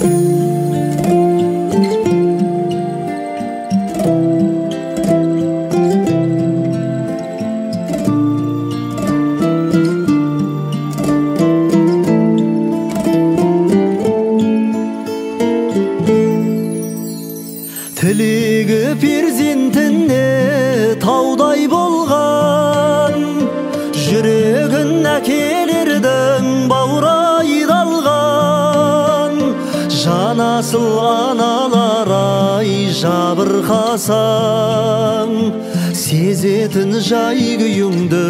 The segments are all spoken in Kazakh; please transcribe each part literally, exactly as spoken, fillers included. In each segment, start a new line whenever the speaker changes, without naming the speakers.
Тілегі перзентіне таудай болған, жүрегін әкелердің баурайды алған. Жанасыл аналар-ай жабырқасаң, сезетін жай күйіңді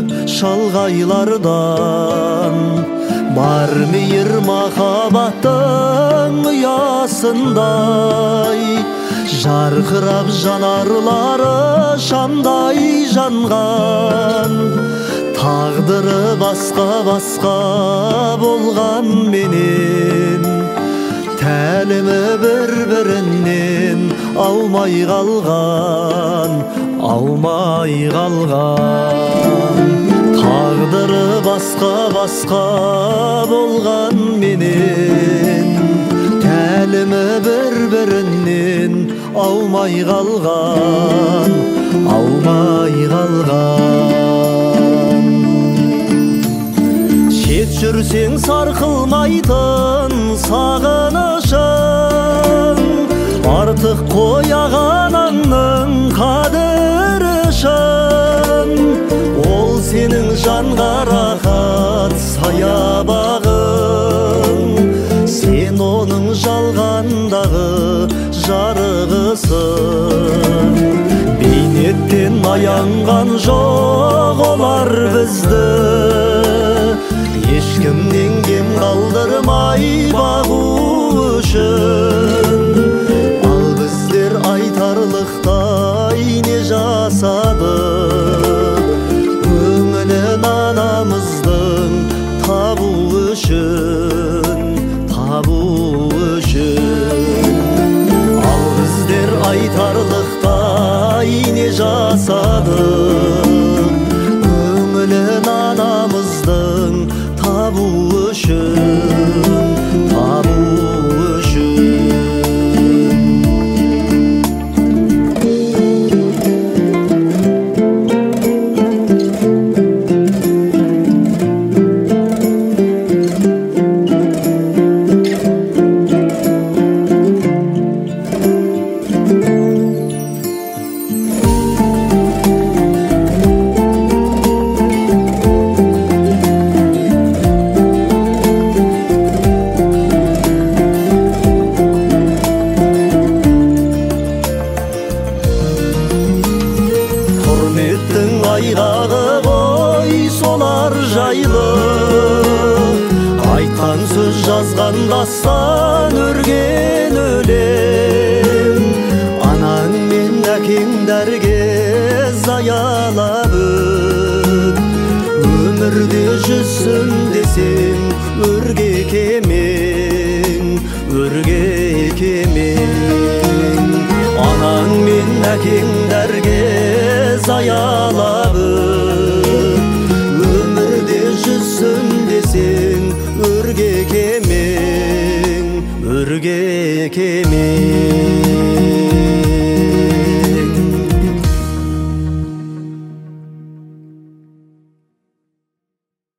шалғайлардан. Бар мейір махаббаттың ұясындай, жарқырап жанарлары шамдай жанған. Тағдыры басқа-басқа болған менен, тәлімі бір-бірінен аумай қалған, аумай қалған. Тағдыры басқа-басқа болған менен, тәлімі бір-бірінен аумай қалған, аумай қалған. Шет жүрсең сарқылмайтын сағынышың, артық қойаған аңның қадірішін. Ол сенің жанға рахат саябағың, сен оның жалғандағы жарығысың. Бейнеттен аянған жоқ олар бізді, ешкімнен кем қалдырмай бағу үшін. Ал біздер айтарлықтай не жасадық, көңілін анамыздың табу үшін, табу үшін. Ал біздер айтарлықтай не жасадық, көңілін анамыздың табу үшін, табу үшін. Құрметтің айғағы ғой солар жайлы, айтқан сөз жазған дастан өрген өлең. Анаң мен әкеңдерге заялап өт, өмірде жүрсін десең өрге кемең, өрге кемең. Анаң мен әкеңдерге зая